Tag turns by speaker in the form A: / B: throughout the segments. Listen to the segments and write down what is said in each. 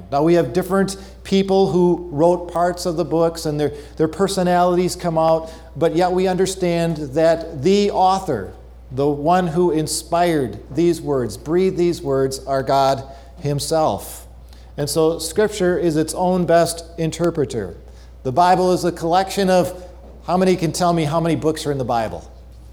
A: Now we have different people who wrote parts of the books and their personalities come out, but yet we understand that the author, the one who inspired these words, breathed these words, are God himself. And so Scripture is its own best interpreter. The Bible is a collection of, how many can tell me how many books are in the Bible?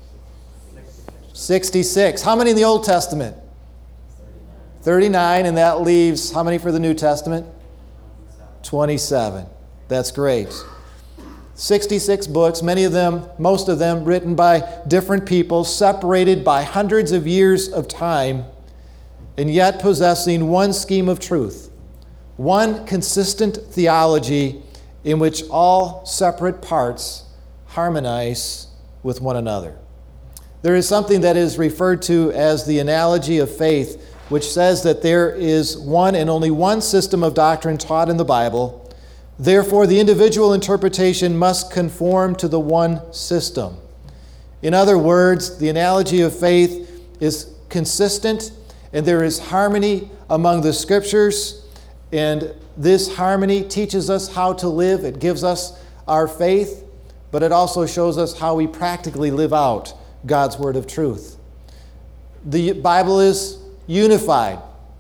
A: 66. How many in the Old Testament? 39, and that leaves how many for the New Testament? 27. That's great. 66 books, most of them written by different people, separated by hundreds of years of time, and yet possessing one scheme of truth, one consistent theology in which all separate parts harmonize with one another. There is something that is referred to as the analogy of faith, which says that there is one and only one system of doctrine taught in the Bible. Therefore, the individual interpretation must conform to the one system. In other words, the analogy of faith is consistent, and there is harmony among the Scriptures, and this harmony teaches us how to live. It gives us our faith, but it also shows us how we practically live out God's word of truth. The Bible is unified.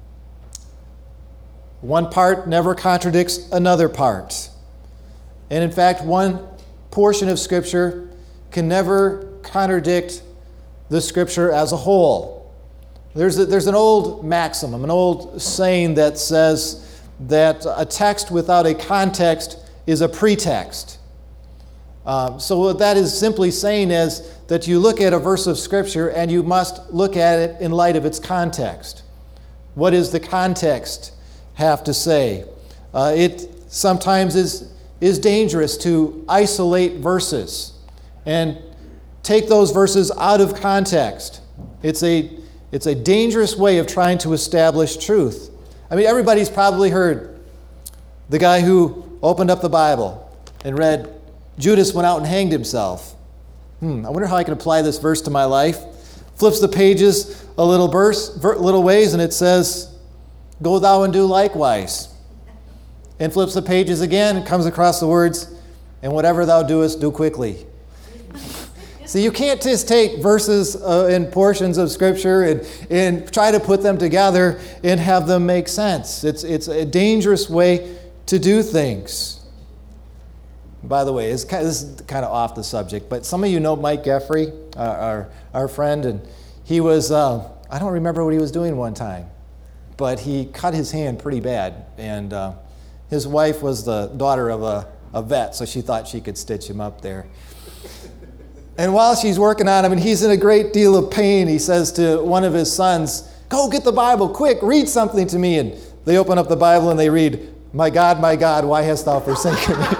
A: One part never contradicts another part. And in fact, one portion of Scripture can never contradict the Scripture as a whole. There's an old maxim, an old saying that says that a text without a context is a pretext. So what that is simply saying is that you look at a verse of Scripture and you must look at it in light of its context. What does the context have to say? It sometimes is dangerous to isolate verses and take those verses out of context. It's a dangerous way of trying to establish truth. I mean, everybody's probably heard the guy who opened up the Bible and read, Judas went out and hanged himself. I wonder how I can apply this verse to my life. Flips the pages a little ways, and it says, go thou and do likewise. And flips the pages again and comes across the words, and whatever thou doest, do quickly. See, you can't just take verses and portions of Scripture and try to put them together and have them make sense. It's a dangerous way to do things. By the way, this is kind of off the subject, but some of you know Mike Geffrey, our friend, and he was, I don't remember what he was doing one time, but he cut his hand pretty bad, and his wife was the daughter of a vet, so she thought she could stitch him up there. And while she's working on him, and he's in a great deal of pain, he says to one of his sons, go get the Bible, quick, read something to me. And they open up the Bible and they read, my God, why hast thou forsaken me?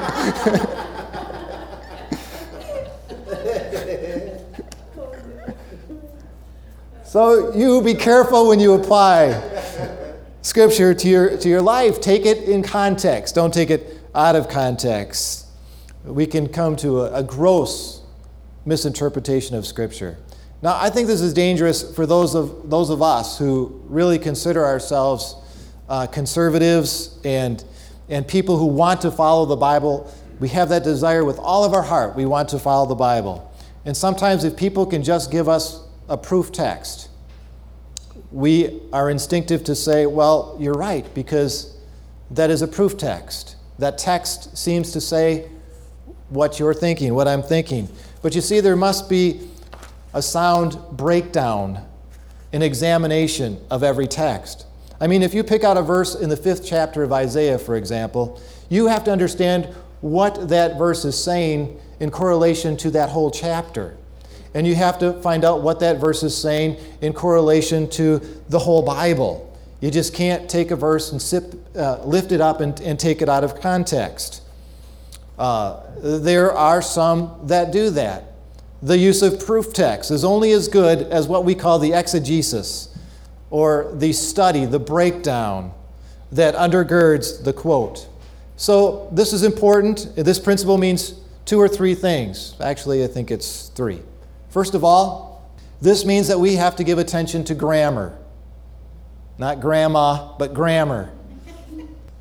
A: So you be careful when you apply Scripture to your life. Take it in context. Don't take it out of context. We can come to a gross misinterpretation of Scripture. Now, I think this is dangerous for those of us who really consider ourselves conservatives and people who want to follow the Bible. We have that desire with all of our heart. We want to follow the Bible. And sometimes if people can just give us a proof text, we are instinctive to say, well, you're right, because that is a proof text. That text seems to say what you're thinking, what I'm thinking. But you see, there must be a sound breakdown, an examination of every text. I mean, if you pick out a verse in the 5th chapter of Isaiah, for example, you have to understand what that verse is saying in correlation to that whole chapter. And you have to find out what that verse is saying in correlation to the whole Bible. You just can't take a verse and lift it up and take it out of context. There are some that do that. The use of proof text is only as good as what we call the exegesis, or the study, the breakdown that undergirds the quote. So this is important. This principle means 2 or 3 things. Actually, I think it's 3. First of all, this means that we have to give attention to grammar. Not grandma, but grammar.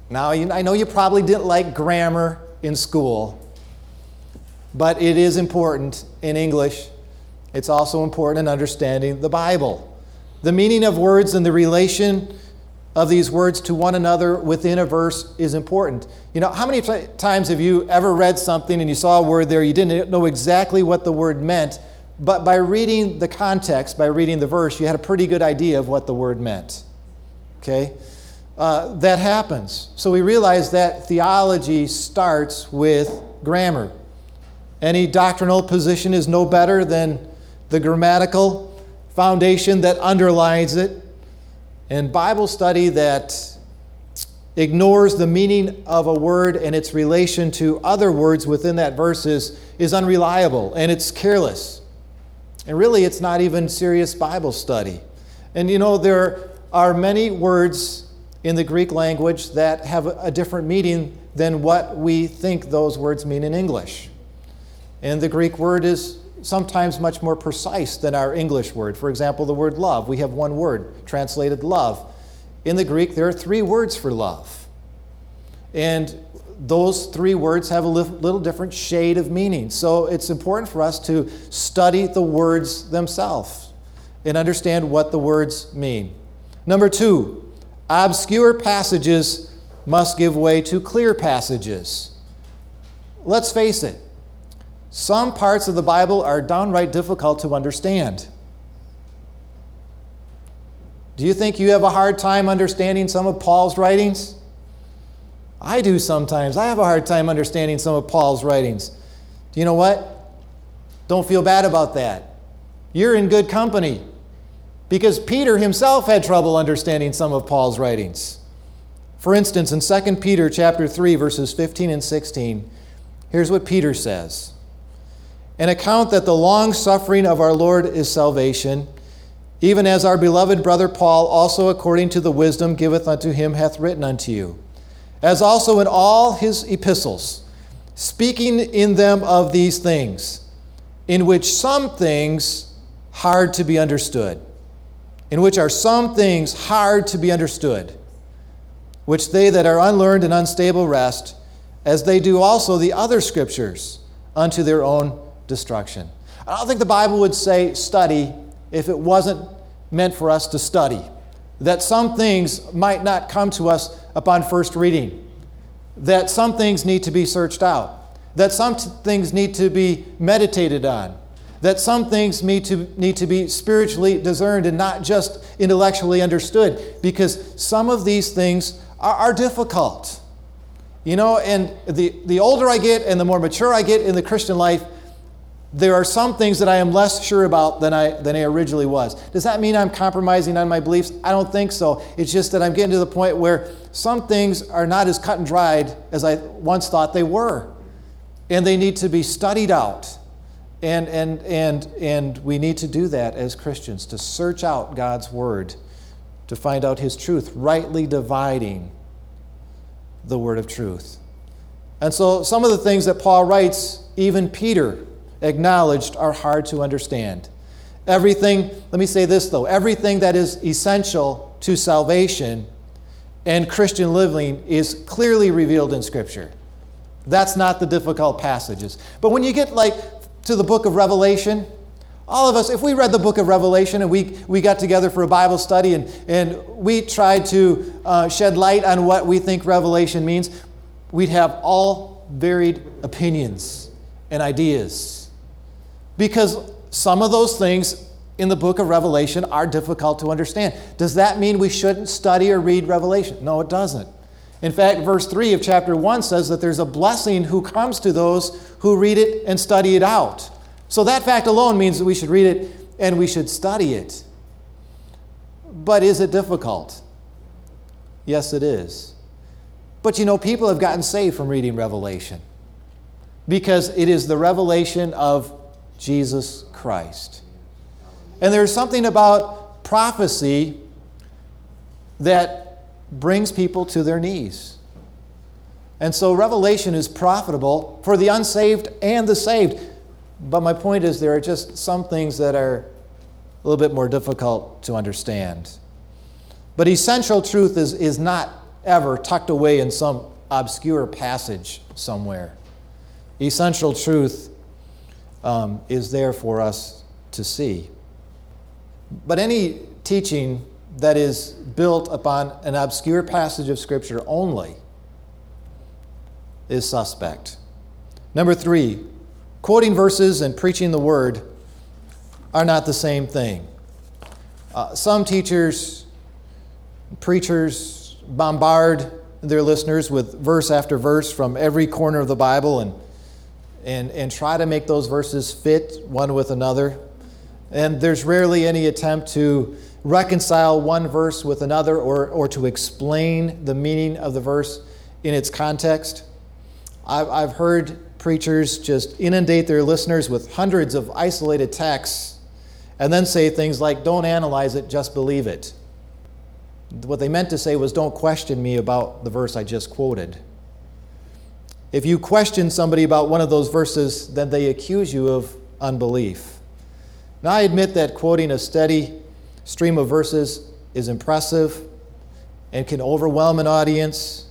A: Now, I know you probably didn't like grammar in school, but it is important in English. It's also important in understanding the Bible. The meaning of words and the relation of these words to one another within a verse is important. How many times have you ever read something and you saw a word there, you didn't know exactly what the word meant, but by reading the context, by reading the verse, you had a pretty good idea of what the word meant? Okay? That happens. So we realize that theology starts with grammar. Any doctrinal position is no better than the grammatical foundation that underlies it. And Bible study that ignores the meaning of a word and its relation to other words within that verse is unreliable, and it's careless. And really, it's not even serious Bible study. And there are many words in the Greek language that have a different meaning than what we think those words mean in English. And the Greek word is sometimes much more precise than our English word. For example, the word love. We have one word, translated love. In the Greek, there are 3 words for love. And those 3 words have a little different shade of meaning. So it's important for us to study the words themselves and understand what the words mean. Number 2, obscure passages must give way to clear passages. Let's face it. Some parts of the Bible are downright difficult to understand. Do you think you have a hard time understanding some of Paul's writings? I do sometimes. I have a hard time understanding some of Paul's writings. Do you know what? Don't feel bad about that. You're in good company, because Peter himself had trouble understanding some of Paul's writings. For instance, in 2 Peter chapter 3, verses 15 and 16, here's what Peter says. "And account that the long suffering of our Lord is salvation, even as our beloved brother Paul also according to the wisdom giveth unto him hath written unto you, as also in all his epistles, speaking in them of these things, in which some things hard to be understood, in which are some things hard to be understood, which they that are unlearned and unstable wrest, as they do also the other scriptures, unto their own destruction." I don't think the Bible would say study if it wasn't meant for us to study. That some things might not come to us upon first reading. That some things need to be searched out. That some things need to be meditated on. That some things need to be spiritually discerned and not just intellectually understood, because some of these things are difficult. And the older I get and the more mature I get in the Christian life, there are some things that I am less sure about than I originally was. Does that mean I'm compromising on my beliefs? I don't think so. It's just that I'm getting to the point where some things are not as cut and dried as I once thought they were. And they need to be studied out. And we need to do that as Christians, to search out God's Word, to find out His truth, rightly dividing the word of truth. And so some of the things that Paul writes, even Peter acknowledged, are hard to understand. Everything, let me say this though, everything that is essential to salvation and Christian living is clearly revealed in Scripture. That's not the difficult passages. But when you get to the book of Revelation, all of us, if we read the book of Revelation and we got together for a Bible study and we tried to shed light on what we think Revelation means, we'd have all varied opinions and ideas. Because some of those things in the book of Revelation are difficult to understand. Does that mean we shouldn't study or read Revelation? No, it doesn't. In fact, verse 3 of chapter 1 says that there's a blessing who comes to those who read it and study it out. So that fact alone means that we should read it and we should study it. But is it difficult? Yes, it is. But people have gotten saved from reading Revelation, because it is the revelation of Jesus Christ. And there's something about prophecy that brings people to their knees. And so Revelation is profitable for the unsaved and the saved. But my point is, there are just some things that are a little bit more difficult to understand. But essential truth is not ever tucked away in some obscure passage somewhere. Essential truth is there for us to see. But any teaching that is built upon an obscure passage of Scripture only is suspect. Number 3, quoting verses and preaching the Word are not the same thing. Some teachers, preachers bombard their listeners with verse after verse from every corner of the Bible and try to make those verses fit one with another. And there's rarely any attempt to reconcile one verse with another or to explain the meaning of the verse in its context. I've heard preachers just inundate their listeners with hundreds of isolated texts and then say things like, don't analyze it, just believe it. What they meant to say was, don't question me about the verse I just quoted. If you question somebody about one of those verses, then they accuse you of unbelief. Now, I admit that quoting a steady stream of verses is impressive and can overwhelm an audience,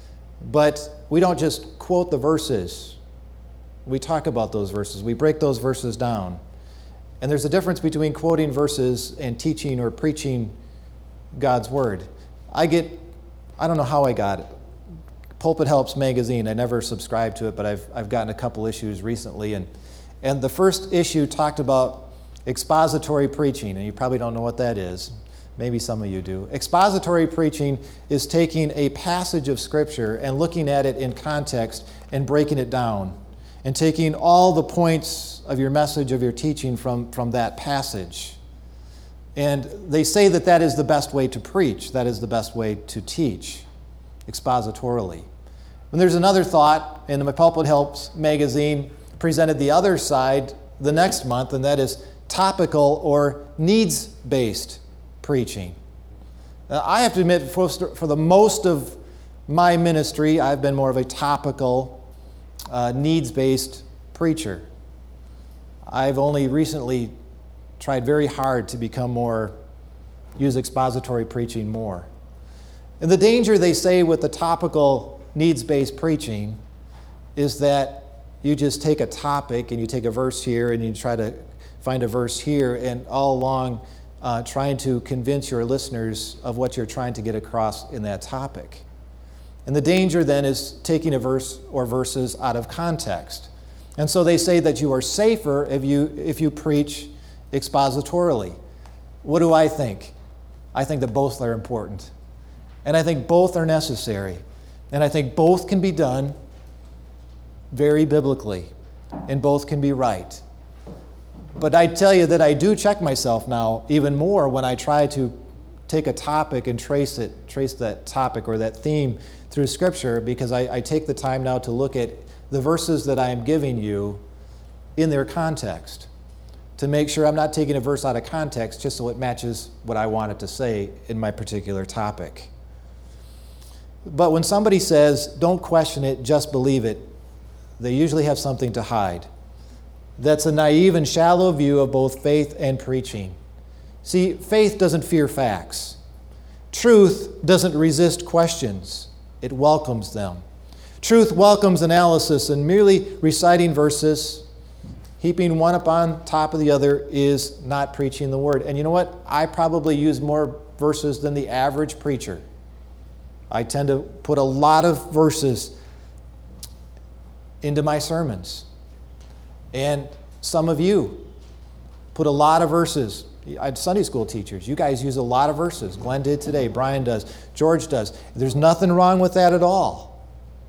A: but we don't just quote the verses. We talk about those verses. We break those verses down. And there's a difference between quoting verses and teaching or preaching God's Word. I don't know how I got it. Pulpit Helps magazine, I never subscribed to it, but I've gotten a couple issues recently. And the first issue talked about expository preaching, and you probably don't know what that is. Maybe some of you do. Expository preaching is taking a passage of Scripture and looking at it in context and breaking it down and taking all the points of your message, of your teaching from that passage. And they say that that is the best way to preach. That is the best way to teach, expositorily. And there's another thought, and the Pulpit Helps magazine presented the other side the next month, and that is topical or needs-based preaching. I have to admit, for the most of my ministry, I've been more of a topical, needs-based preacher. I've only recently tried very hard to use expository preaching more. And the danger, they say, with the topical, needs-based preaching is that you just take a topic and you take a verse here and you try to find a verse here, and all along trying to convince your listeners of what you're trying to get across in that topic. And the danger then is taking a verse or verses out of context. And so they say that you are safer if you preach expositorily. What do I think? I think that both are important. And I think both are necessary. And I think both can be done very biblically. And both can be right. But I tell you that I do check myself now even more when I try to take a topic and trace that topic or that theme through Scripture, because I take the time now to look at the verses that I am giving you in their context, to make sure I'm not taking a verse out of context just so it matches what I want it to say in my particular topic. But when somebody says, don't question it, just believe it, they usually have something to hide. That's a naive and shallow view of both faith and preaching. See, faith doesn't fear facts. Truth doesn't resist questions. It welcomes them. Truth welcomes analysis, and merely reciting verses, heaping one upon top of the other, is not preaching the Word. And you know what? I probably use more verses than the average preacher. I tend to put a lot of verses into my sermons. And some of you put a lot of verses. Sunday school teachers, you guys use a lot of verses. Glenn did today. Brian does. George does. There's nothing wrong with that at all.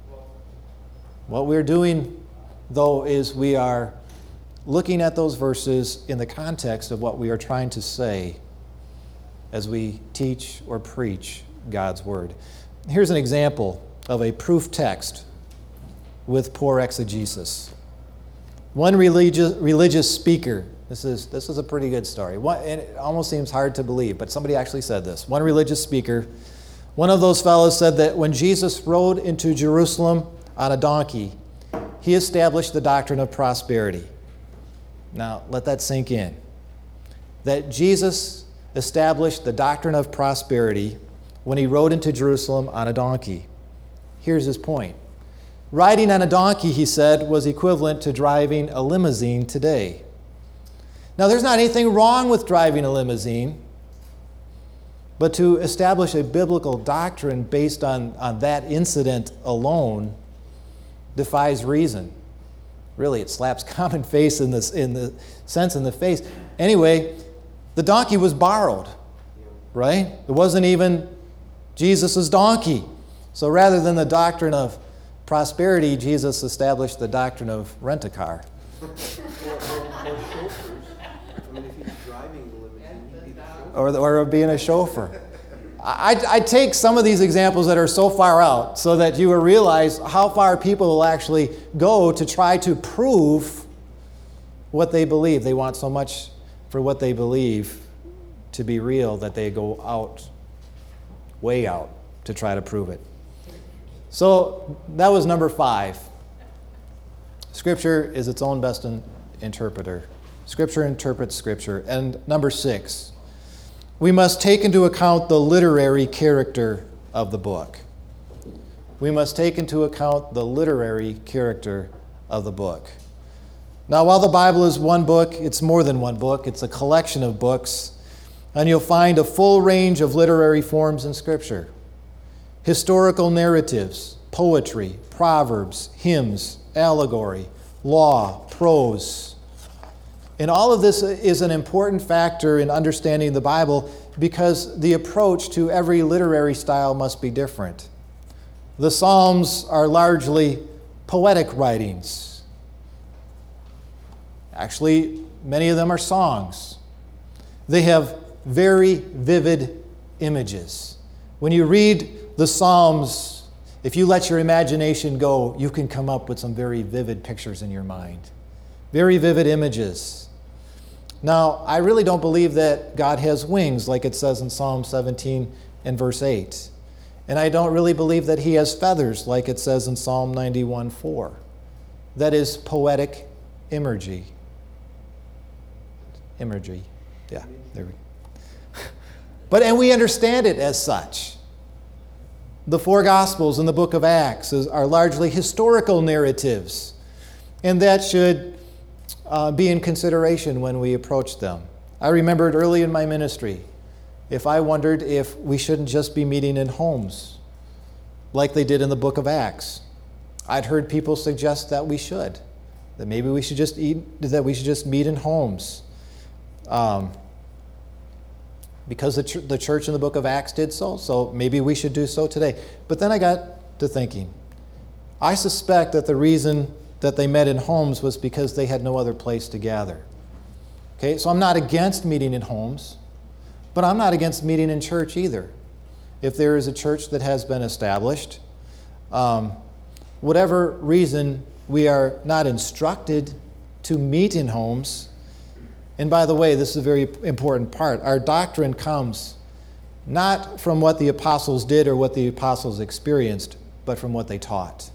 A: What we're doing, though, is we are looking at those verses in the context of what we are trying to say as we teach or preach God's Word. Here's an example of a proof text with poor exegesis. One religious speaker, this is a pretty good story, and it almost seems hard to believe, but somebody actually said this. One religious speaker, one of those fellows, said that when Jesus rode into Jerusalem on a donkey, he established the doctrine of prosperity. Now, let that sink in. That Jesus established the doctrine of prosperity when he rode into Jerusalem on a donkey. Here's his point. Riding on a donkey, he said, was equivalent to driving a limousine today. Now, there's not anything wrong with driving a limousine, but to establish a biblical doctrine based on that incident alone defies reason. Really, it slaps common face in the sense in the face. Anyway, the donkey was borrowed, right? It wasn't even Jesus' donkey. So rather than the doctrine of prosperity, Jesus established the doctrine of rent-a-car. Or being a chauffeur. I take some of these examples that are so far out so that you will realize how far people will actually go to try to prove what they believe. They want so much for what they believe to be real that they go out, way out, to try to prove it. So that was number 5. Scripture is its own best interpreter. Scripture interprets Scripture. And number 6. We must take into account the literary character of the book. We must take into account the literary character of the book. Now, while the Bible is one book, it's more than one book. It's a collection of books. And you'll find a full range of literary forms in Scripture. Historical narratives, poetry, proverbs, hymns, allegory, law, prose. And all of this is an important factor in understanding the Bible because the approach to every literary style must be different. The Psalms are largely poetic writings. Actually, many of them are songs. They have very vivid images. When you read the Psalms, if you let your imagination go, you can come up with some very vivid pictures in your mind. Very vivid images. Now, I really don't believe that God has wings, like it says in Psalm 17 and verse 8. And I don't really believe that he has feathers, like it says in Psalm 91:4. That is poetic imagery. Imagery. Yeah, there we go. And we understand it as such. The 4 Gospels and the book of Acts are largely historical narratives. And that should be in consideration when we approach them. I remembered early in my ministry, if I wondered if we shouldn't just be meeting in homes, like they did in the book of Acts. I'd heard people suggest that we should, that maybe we should just meet in homes, because the church in the book of Acts did so maybe we should do so today. But then I got to thinking, I suspect that the reason that they met in homes was because they had no other place to gather. Okay, so I'm not against meeting in homes, but I'm not against meeting in church either. If there is a church that has been established, whatever reason we are not instructed to meet in homes, and by the way, this is a very important part, our doctrine comes not from what the apostles did or what the apostles experienced, but from what they taught.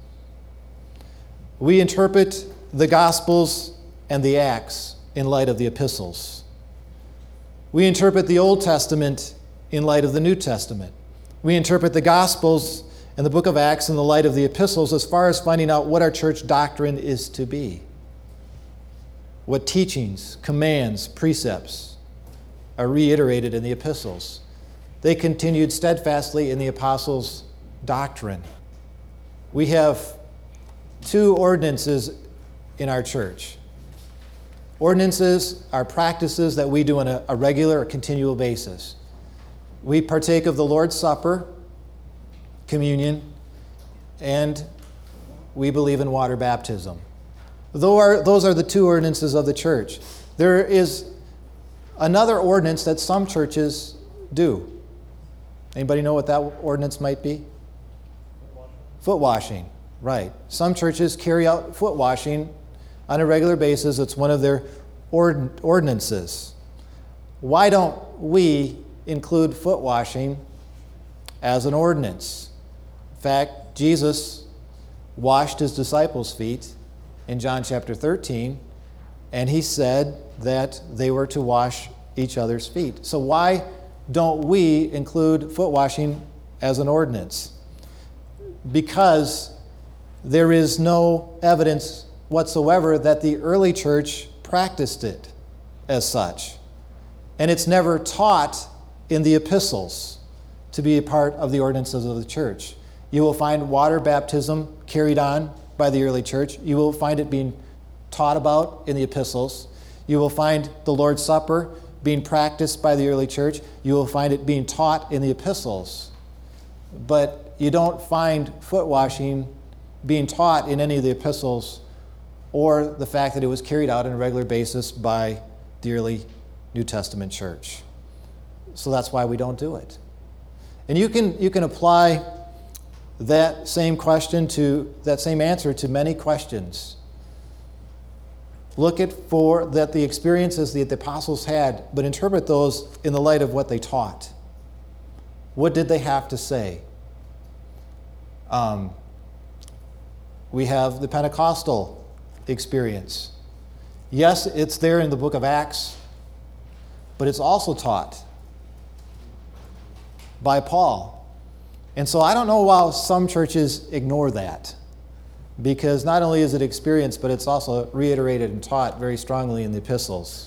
A: We interpret the Gospels and the Acts in light of the epistles. We interpret the Old Testament in light of the New Testament. We interpret the Gospels and the book of Acts in the light of the epistles as far as finding out what our church doctrine is to be. What teachings, commands, precepts are reiterated in the epistles. They continued steadfastly in the apostles' doctrine. We have 2 ordinances in our church. Ordinances are practices that we do on a regular or continual basis. We partake of the Lord's Supper, communion, and we believe in water baptism. Those are the 2 ordinances of the church. There is another ordinance that some churches do. Anybody know what that ordinance might be? Foot washing. Right. Some churches carry out foot washing on a regular basis. It's one of their ordinances. Why don't we include foot washing as an ordinance? In fact, Jesus washed his disciples' feet in John chapter 13, and he said that they were to wash each other's feet. So why don't we include foot washing as an ordinance? Because there is no evidence whatsoever that the early church practiced it as such. And it's never taught in the epistles to be a part of the ordinances of the church. You will find water baptism carried on by the early church. You will find it being taught about in the epistles. You will find the Lord's Supper being practiced by the early church. You will find it being taught in the epistles. But you don't find foot washing being taught in any of the epistles, or the fact that it was carried out on a regular basis by the early New Testament church. So that's why we don't do it. And you can apply that same answer to many questions. Look at the experiences that the apostles had, but interpret those in the light of what they taught. What did they have to say? We have the Pentecostal experience. Yes, it's there in the book of Acts, but it's also taught by Paul. And so I don't know why some churches ignore that, because not only is it experienced, but it's also reiterated and taught very strongly in the epistles.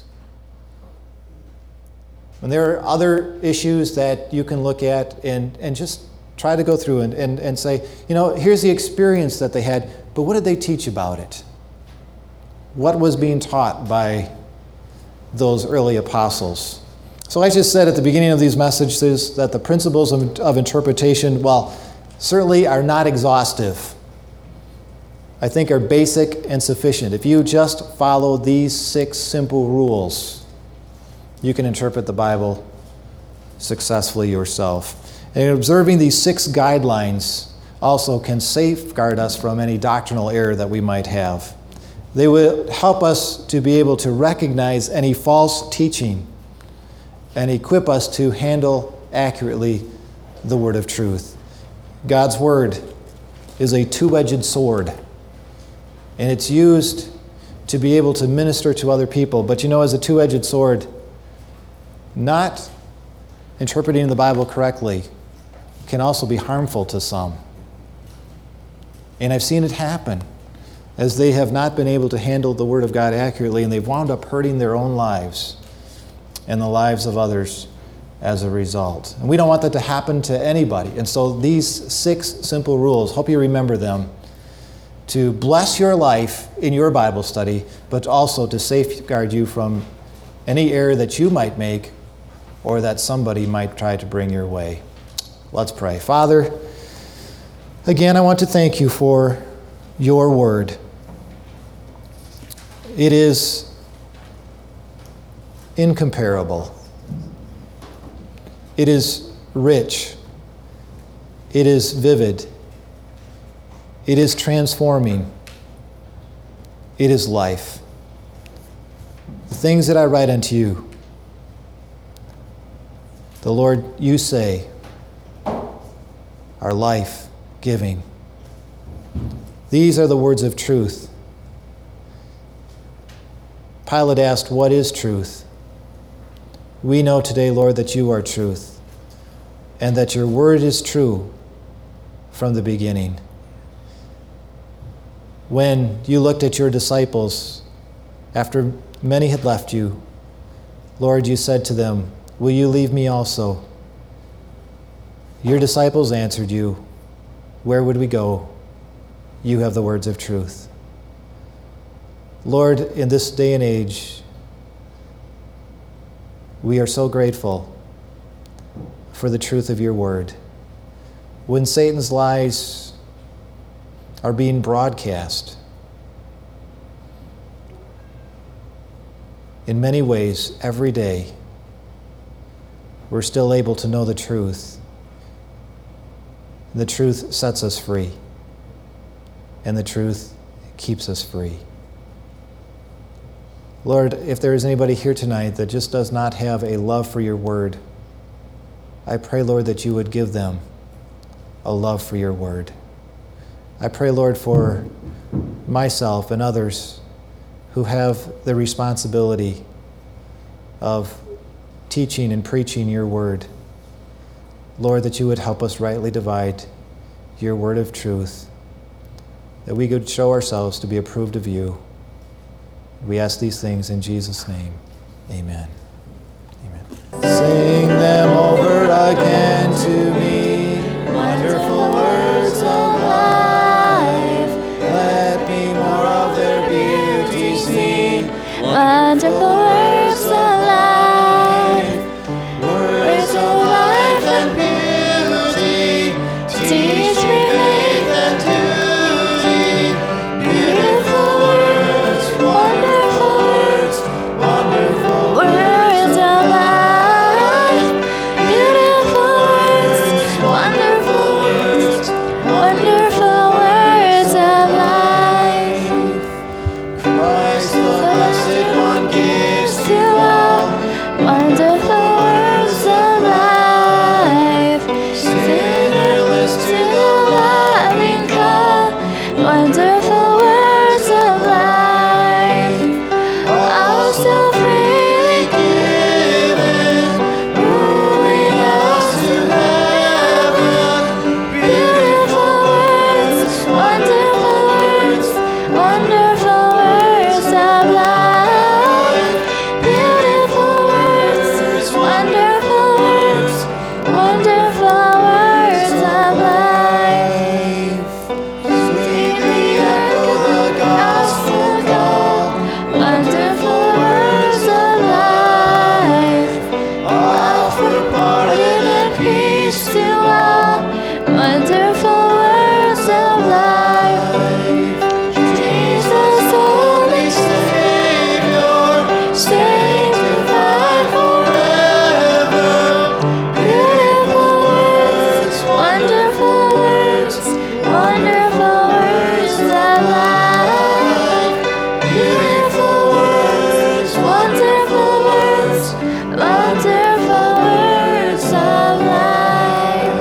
A: And there are other issues that you can look at and just try to go through and say, here's the experience that they had, but what did they teach about it? What was being taught by those early apostles? So I just said at the beginning of these messages that the principles of interpretation, certainly are not exhaustive. I think are basic and sufficient. If you just follow these 6 simple rules, you can interpret the Bible successfully yourself. And observing these 6 guidelines also can safeguard us from any doctrinal error that we might have. They will help us to be able to recognize any false teaching and equip us to handle accurately the word of truth. God's word is a two-edged sword, and it's used to be able to minister to other people. But as a two-edged sword, not interpreting the Bible correctly can also be harmful to some. And I've seen it happen as they have not been able to handle the Word of God accurately, and they've wound up hurting their own lives and the lives of others as a result. And we don't want that to happen to anybody. And so these 6 simple rules, hope you remember them, to bless your life in your Bible study, but also to safeguard you from any error that you might make or that somebody might try to bring your way. Let's pray. Father, again, I want to thank you for your word. It is incomparable. It is rich. It is vivid. It is transforming. It is life. The things that I write unto you, the Lord, you say, are life-giving. These are the words of truth. Pilate asked, what is truth? We know today, Lord, that you are truth, and that your word is true from the beginning. When you looked at your disciples after many had left you, Lord, you said to them, will you leave me also? Your disciples answered you, where would we go? You have the words of truth. Lord, in this day and age, we are so grateful for the truth of your word. When Satan's lies are being broadcast in many ways every day, we're still able to know the truth. The truth sets us free, and the truth keeps us free. Lord, if there is anybody here tonight that just does not have a love for your word, I pray, Lord, that you would give them a love for your word. I pray, Lord, for myself and others who have the responsibility of teaching and preaching your word. Lord, that you would help us rightly divide your word of truth, that we could show ourselves to be approved of you. We ask these things in Jesus' name. Amen. Amen. Sing them over again to me, wonderful words of life. Let me more of their beauty see,
B: wonderful words of life.
A: Words of life and beauty, teach me faith and duty. Beautiful words, wonderful words, wonderful
B: Words of life. Beautiful words, wonderful words, wonderful words of life.
A: Christ the Blessed One gives
B: To all wonderful words of life.
A: sinnerless
B: To
A: to
B: the loving God, wonderful words of life. All so freely given, moving us to heaven. Beautiful words, wonderful words, wonderful words of life. Beautiful words, wonderful words, wonderful words of life.
A: sweetly echo the gospel call.
B: Wonderful words of life.
A: Offer pardon and
B: Peace to all. Wonderful words of life. Jesus, Holy Savior, sanctified forever. Beautiful words, wonderful words, wonderful words of life. Beautiful words, wonderful words, wonderful words of life.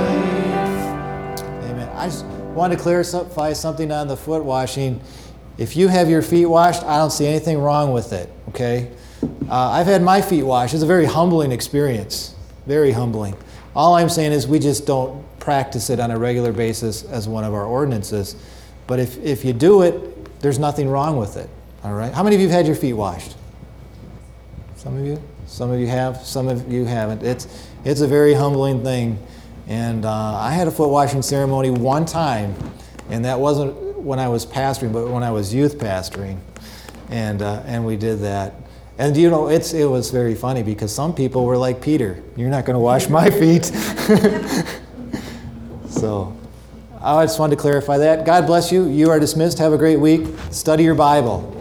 A: Amen. I just want to clarify something on the foot washing. If you have your feet washed, I don't see anything wrong with it, okay? I've had my feet washed. It's a very humbling experience, very humbling. All I'm saying is we just don't practice it on a regular basis as one of our ordinances. But if you do it, there's nothing wrong with it, all right? How many of you have had your feet washed? Some of you? Some of you have, some of you haven't. It's a very humbling thing. And I had a foot washing ceremony one time, and that wasn't when I was pastoring, but when I was youth pastoring. And we did that. And you know, it was very funny because some people were like Peter, "You're not going to wash my feet." So I just wanted to clarify that. God bless you. You are dismissed. Have a great week. Study your Bible.